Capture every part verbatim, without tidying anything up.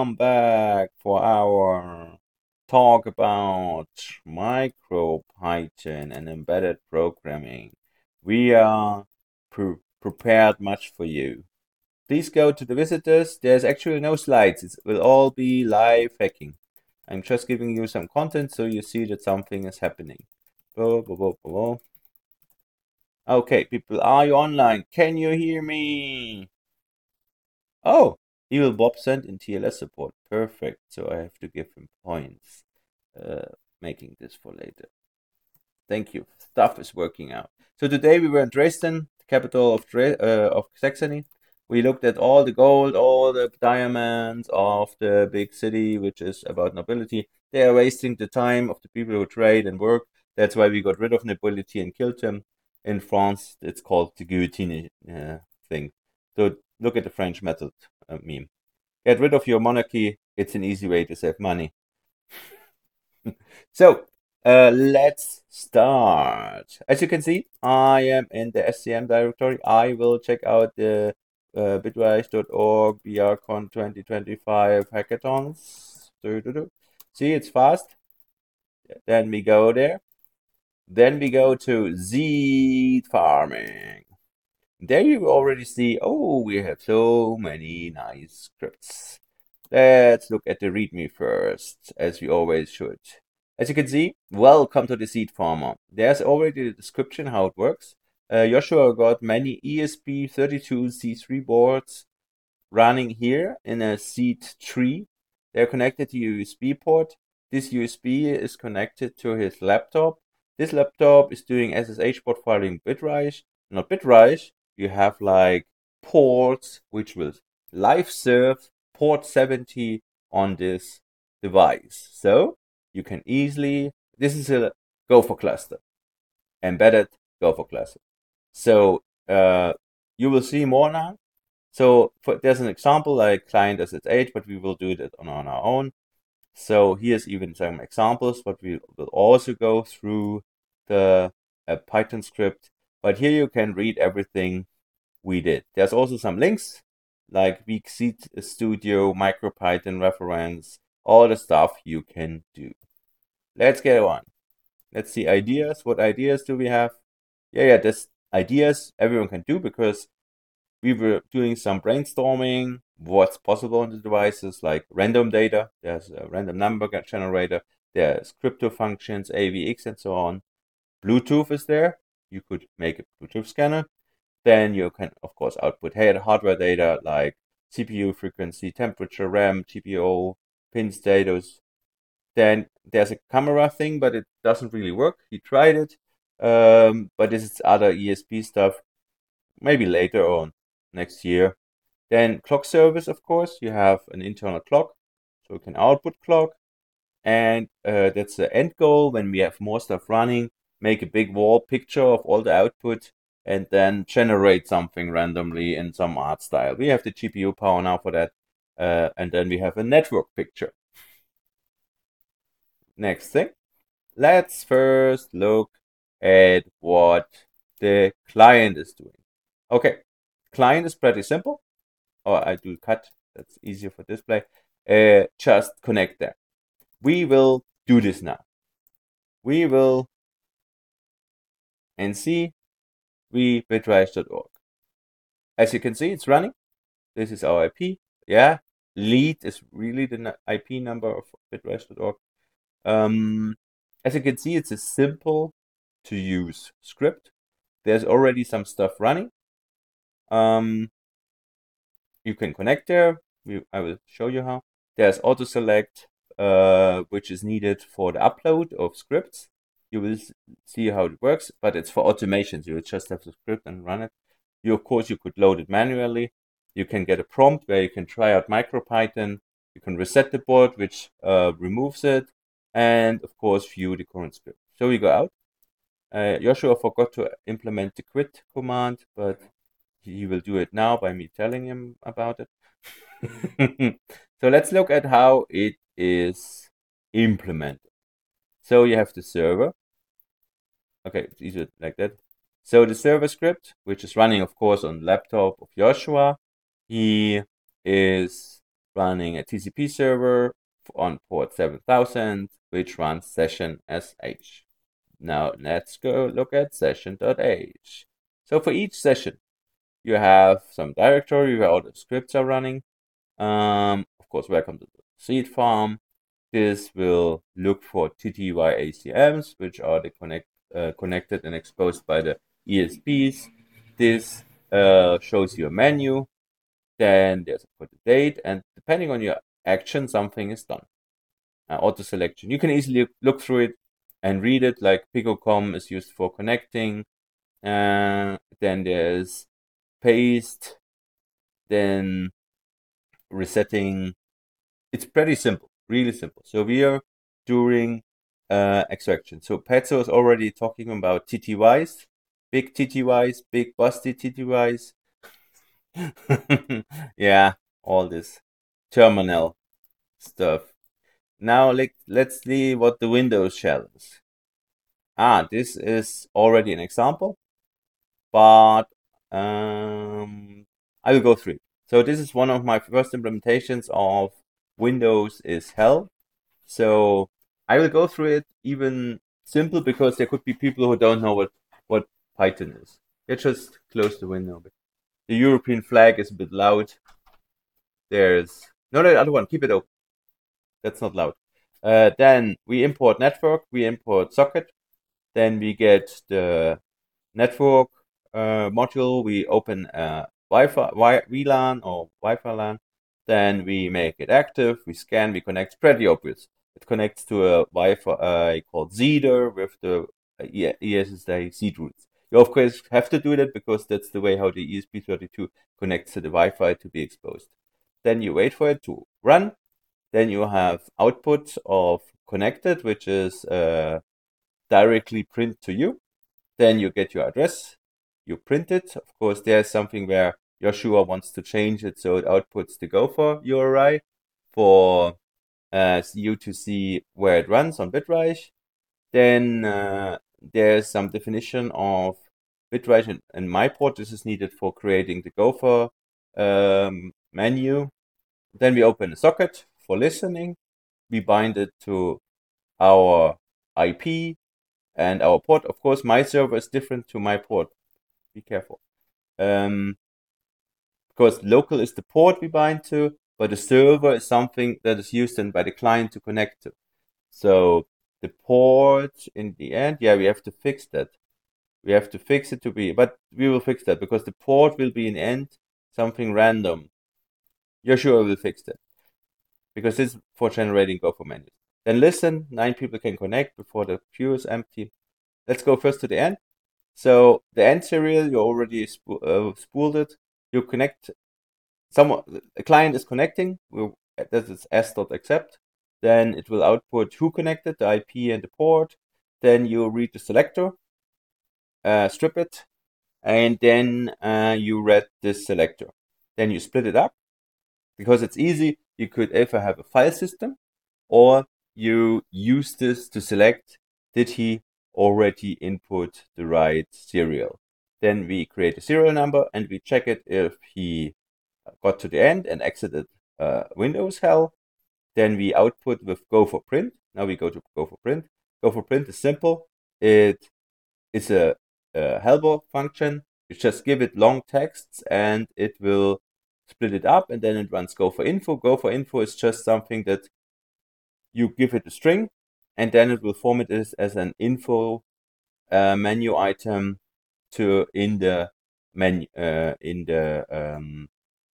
Welcome back for our talk about MicroPython and embedded programming. We are pre prepared much for you. Please go to the visitors. There's actually no slides. It will all be live hacking. I'm just giving you some content so you see that something is happening. Blah, blah, blah, blah. Okay, people, are you online? Can you hear me? Oh, Evil Bob sent in T L S support. Perfect. So I have to give him points. Uh, making this for later. Thank you. Stuff is working out. So today we were in Dresden, the capital of Dre- uh, of Saxony. We looked at all the gold, all the diamonds of the big city, which is about nobility. They are wasting the time of the people who trade and work. That's why we got rid of nobility and killed them. In France, it's called the guillotine uh, thing. So look at the French method uh, meme. Get rid of your monarchy. It's an easy way to save money. So uh, let's start. As you can see, I am in the S C M directory. I will check out the uh, bitwise dot org BRCon twenty twenty-five hackathons. See, it's fast. Then we go there. Then we go to seed farming. There you already see, oh, we have so many nice scripts. Let's look at the README first, as we always should. As you can see, welcome to the seed farmer. There's already the description how it works. Uh, Joshua got many E S P thirty-two C three boards running here in a seed tree. They're connected to U S B port. This U S B is connected to his laptop. This laptop is doing S S H port filing Bitrise, not Bitrise. You have like ports which will live serve port seventy on this device. So you can easily, this is a Gopher cluster, embedded Gopher cluster. So uh, you will see more now. So for, there's an example like client S S H, but we will do that on, on our own. So here's even some examples, but we will also go through the uh, Python script. But here you can read everything we did. There's also some links like Weak Seed Studio, MicroPython reference, all the stuff you can do. Let's get on. Let's see ideas. What ideas do we have? Yeah, yeah, there's ideas everyone can do because we were doing some brainstorming what's possible on the devices like random data. There's a random number generator. There's crypto functions, A V X, and so on. Bluetooth is there. You could make a Bluetooth scanner. Then you can, of course, output hardware data like C P U frequency, temperature, RAM, G P U, pin status. Then there's a camera thing, but it doesn't really work. He tried it, um, but this is other E S P stuff. Maybe later on next year. Then clock service, of course, you have an internal clock, so you can output clock. And uh, that's the end goal when we have more stuff running, make a big wall picture of all the output and then generate something randomly in some art style. We have the G P U power now for that. Uh, and then we have a network picture. Next thing, let's first look at what the client is doing. Okay, client is pretty simple. Or I do cut, that's easier for display. Uh, just connect them. We will do this now. We will and see we bitrise dot org. As you can see, it's running. This is our I P. Yeah, lead is really the I P number of bitrise dot org. Um, as you can see, it's a simple to use script. There's already some stuff running. Um, you can connect there. We, I will show you how. There's auto select, uh, which is needed for the upload of scripts. You will see how it works, but it's for automation. You just have the script and run it. You, of course, you could load it manually. You can get a prompt where you can try out MicroPython. You can reset the board, which uh, removes it. And, of course, view the current script. So we go out. Uh, Joshua forgot to implement the quit command, but he will do it now by me telling him about it. So let's look at how it is implemented. So you have the server. Okay, it's easier like that. So the server script, which is running, of course, on laptop of Joshua, he is running a T C P server on port seven thousand, which runs session S H. Now let's go look at session.h. So for each session, you have some directory where all the scripts are running. Um, of course, welcome to the seed farm. This will look for T T Y A C Ms, which are the connect, uh, connected and exposed by the E S Ps. This uh, shows you a menu. Then there's a put the date, and depending on your action, something is done. Uh, auto selection. You can easily look through it and read it. Like picocom is used for connecting. Uh, then there's paste. Then resetting. It's pretty simple, really simple. So we are doing uh, extraction. So Petzo is already talking about T T Ys, big T T Ys, big busty T T Ys. Yeah, all this terminal stuff. Now let, let's see what the Windows shell is. Ah, this is already an example, but um, I will go through it. So this is one of my first implementations of Windows is hell. So I will go through it even simple because there could be people who don't know what, what Python is. Let's just close the window. The European flag is a bit loud. There's no, no, the other one. Keep it open. That's not loud. Uh, then we import network. We import socket. Then we get the network uh, module. We open a Wi-Fi V LAN or Wi-Fi LAN. Then we make it active. We scan. We connect. Pretty obvious. It connects to a Wi-Fi uh, called Zeeder with the uh, E S S A seed routes. You of course have to do that because that's the way how the E S P thirty-two connects to the Wi-Fi to be exposed. Then you wait for it to run. Then you have output of connected, which is uh, directly print to you. Then you get your address. You print it. Of course, there's something where Joshua wants to change it so it outputs the Gopher U R I for uh, you to see where it runs on Bitreich. Then uh, there's some definition of Bitreich and, and MyPort. This is needed for creating the Gopher um, menu. Then we open a socket for listening. We bind it to our I P and our port. Of course, my server is different to my port. Be careful. Um, because local is the port we bind to, but the server is something that is used then by the client to connect to. So the port in the end, yeah, we have to fix that. We have to fix it to be, but we will fix that because the port will be in the end something random. Joshua will fix that because it's for generating Gopher menus. Then listen, nine people can connect before the queue is empty. Let's go first to the end. So the end serial, you already sp- uh, spooled it. You connect, someone, a client is connecting. We'll, this is s.accept. Then it will output who connected, the I P and the port. Then you read the selector, uh, strip it, and then uh, you read this selector. Then you split it up because it's easy. You could either have a file system or you use this to select, did he already input the right serial? Then we create a serial number and we check it if he got to the end and exited uh, Windows hell. Then we output with go for print. Now we go to go for print. Go for print is simple. It is a, a helper function. You just give it long texts and it will split it up and then it runs go for info. Go for info is just something that you give it a string and then it will format it as an info uh, menu item to in the menu uh, in the um,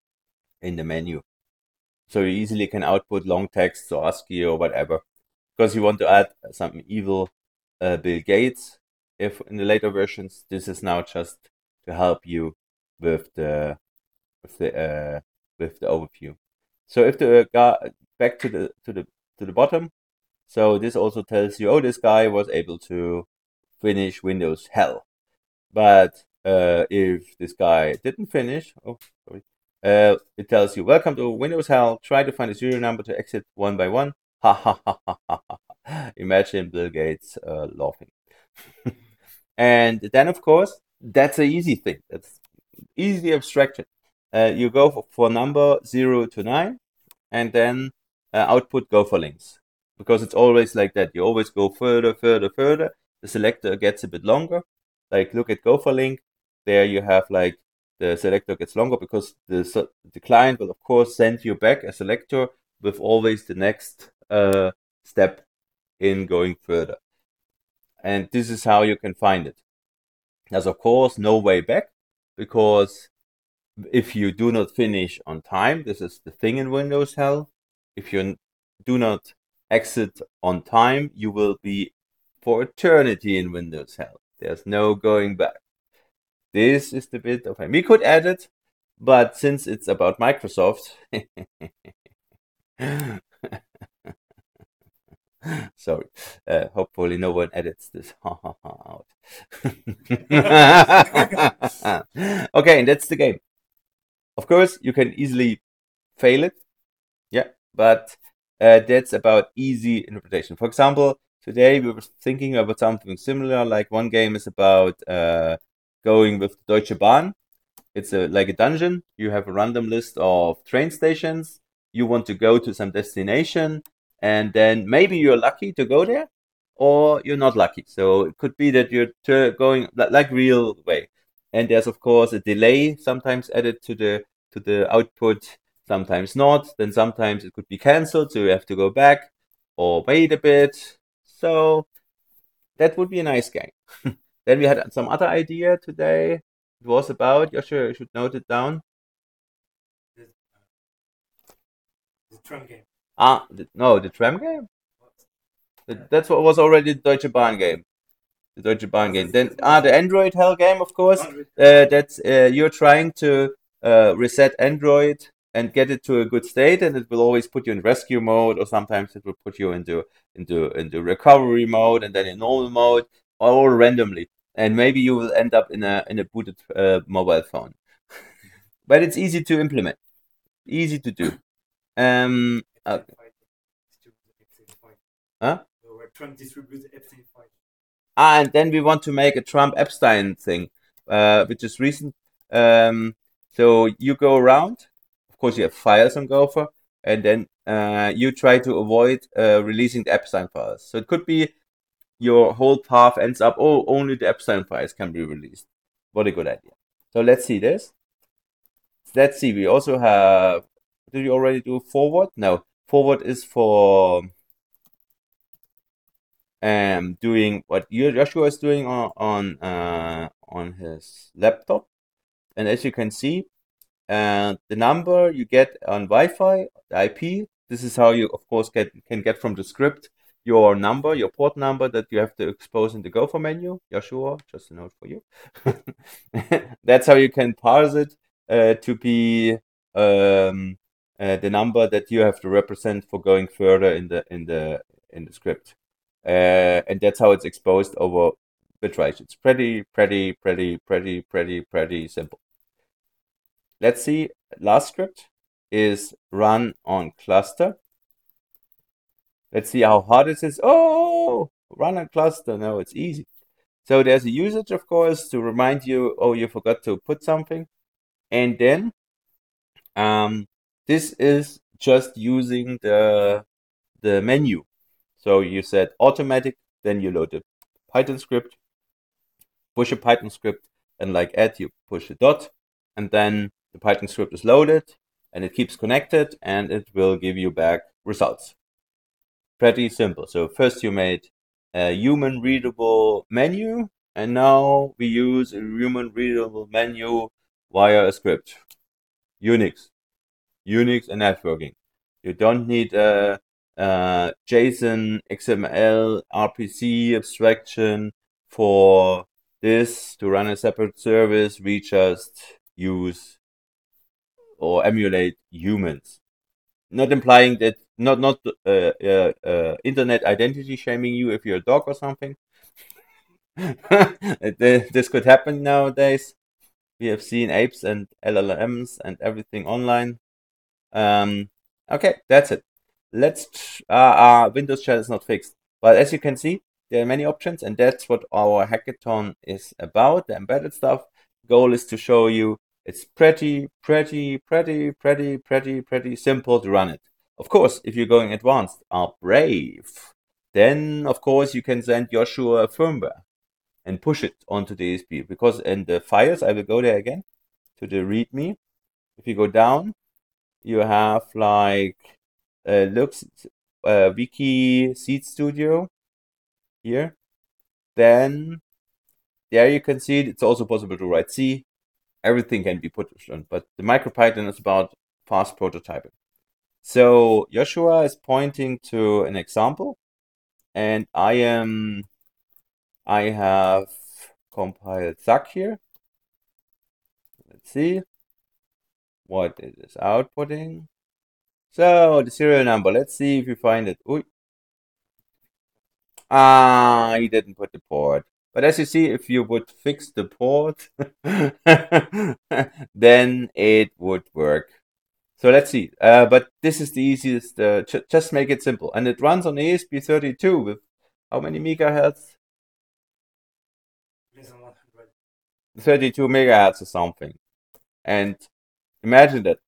in the menu. So you easily can output long text or ASCII or whatever because you want to add some evil uh, Bill Gates. If in the later versions, this is now just to help you with the with the uh, with the overview. So if the guy back to the to the to the bottom, so this also tells you, oh, this guy was able to finish Windows hell. But uh, if this guy didn't finish, oh sorry, uh, it tells you, welcome to Windows hell. Try to find a serial number to exit one by one. Ha ha ha ha ha ha. Imagine Bill Gates uh, laughing. And then, of course, that's an easy thing. That's easy abstraction. Uh, you go for, for number zero to nine. and then uh, output Gopher links, because it's always like that. You always go further, further, further. The selector gets a bit longer. Like look at Gopher link. There you have like the selector gets longer because the the client will of course send you back a selector with always the next uh, step in going further. And this is how you can find it. There's of course no way back, because if you do not finish on time, this is the thing in Windows Hell. If you do not exit on time, you will be for eternity in Windows Hell. There's no going back. This is the bit of we could add it, but since it's about Microsoft, sorry. Uh, hopefully, no one edits this out. Okay, and that's the game. Of course, you can easily fail it. Yeah, but uh, that's about easy interpretation. For example, today we were thinking about something similar. Like one game is about uh, going with Deutsche Bahn. It's a, like a dungeon. You have a random list of train stations. You want to go to some destination, and then maybe you're lucky to go there, or you're not lucky. So it could be that you're t- going like real way. And there's of course a delay sometimes added to the to the output, sometimes not. Then sometimes it could be cancelled, so you have to go back or wait a bit. So that would be a nice game. Then we had some other idea today. It was about, Joshua, you should note it down. The, the tram game. Ah, the, no, the tram game? The, that's what was already the Deutsche Bahn game. The Deutsche Bahn game. Then, ah, the Android Hell game, of course. Uh, that's uh, you're trying to uh, reset Android and get it to a good state, and it will always put you in rescue mode, or sometimes it will put you into into into recovery mode, and then in normal mode, all randomly. And maybe you will end up in a in a booted uh, mobile phone. But it's easy to implement, easy to do. Um, uh, huh? Ah, and then we want to make a Trump Epstein thing, uh, which is recent. Um, so you go around. Of course, you have files on Gopher, and then uh, you try to avoid uh, releasing the Epstein files. So it could be your whole path ends up, oh, only the Epstein files can be released. What a good idea. So let's see this. Let's see. We also have. Did you already do forward? No. Forward is for um doing what Joshua is doing on on uh, on his laptop, and as you can see, uh, the number you get on Wi-Fi, the I P. This is how you, of course, get can get from the script your number, your port number that you have to expose in the Gopher menu. Joshua, just a note for you. That's how you can parse it uh, to be um, uh, the number that you have to represent for going further in the in the in the script, uh, and that's how it's exposed over bitrate. It's pretty, pretty, pretty, pretty, pretty, pretty simple. Let's see. Last script is run on cluster. Let's see how hard it is. Oh, run on cluster. No, it's easy. So there's a usage, of course, to remind you, oh, you forgot to put something. And then um, this is just using the the menu. So you said automatic, then you load the Python script, push a Python script, and like add, you push a dot, and then the Python script is loaded, and it keeps connected, and it will give you back results. Pretty simple. So first you made a human readable menu, and now we use a human readable menu via a script. Unix. Unix and networking. You don't need a, a JSON, X M L, R P C abstraction for this to run a separate service. We just use or emulate humans. Not implying that, not not uh, uh, uh, internet identity shaming you if you're a dog or something. This could happen nowadays. We have seen apes and L L Ms and everything online. Um, okay, that's it. Let's. Uh, uh, Windows shell is not fixed, but as you can see, there are many options, and that's what our hackathon is about. The embedded stuff. Goal is to show you it's pretty, pretty, pretty, pretty, pretty, pretty simple to run it. Of course, if you're going advanced, are Brave, then of course you can send Joshua firmware and push it onto the A S P, because in the files, I will go there again to the README. If you go down, you have like uh, looks uh, Wiki Seed Studio here. Then there you can see it's also possible to write C. Everything can be put on, but the MicroPython is about fast prototyping. So Joshua is pointing to an example, and I am I have compiled Zuck here. Let's see what it is outputting. So the serial number, let's see if you find it. Ooh. Ah, he didn't put the port. But as you see, if you would fix the port, then it would work. So let's see. Uh, but this is the easiest. Uh, j just make it simple. And it runs on A S P thirty-two with how many megahertz? Less than one hundred. thirty-two megahertz or something. And imagine that.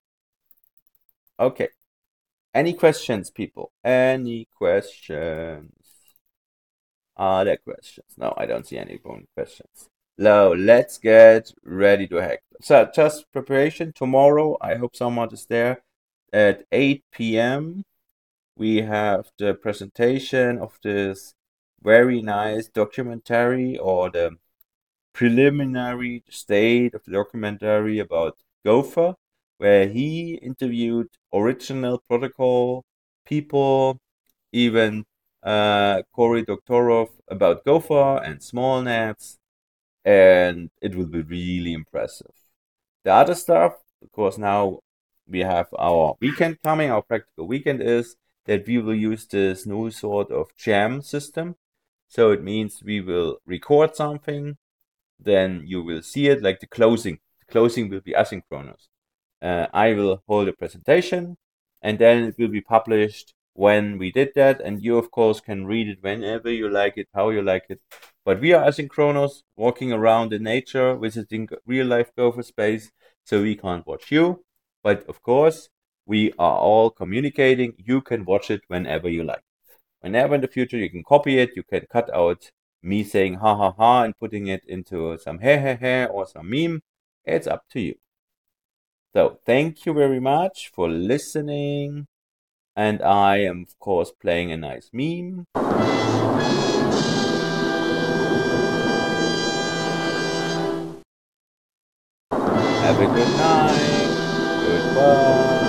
Okay. Any questions, people? Any questions? Are there questions? No, I don't see any questions. So let's get ready to hack. So just preparation. Tomorrow, I hope someone is there at eight p m We have the presentation of this very nice documentary, or the preliminary state of the documentary about Gopher, where he interviewed original protocol people, even uh, Cory Doctorow about Gopher and small nets, and it will be really impressive. The other stuff, of course, now we have our weekend coming. Our practical weekend is that we will use this new sort of jam system. So it means we will record something, then you will see it like the closing. The closing will be asynchronous. Uh, I will hold a presentation, and then it will be published when we did that. And you, of course, can read it whenever you like it, how you like it. But we are asynchronous, walking around in nature, visiting real life Gopher space, so we can't watch you. But of course, we are all communicating. You can watch it whenever you like. Whenever in the future you can copy it, you can cut out me saying ha ha ha and putting it into some he he he or some meme. It's up to you. So thank you very much for listening. And I am, of course, playing a nice meme. Have a good night. Goodbye.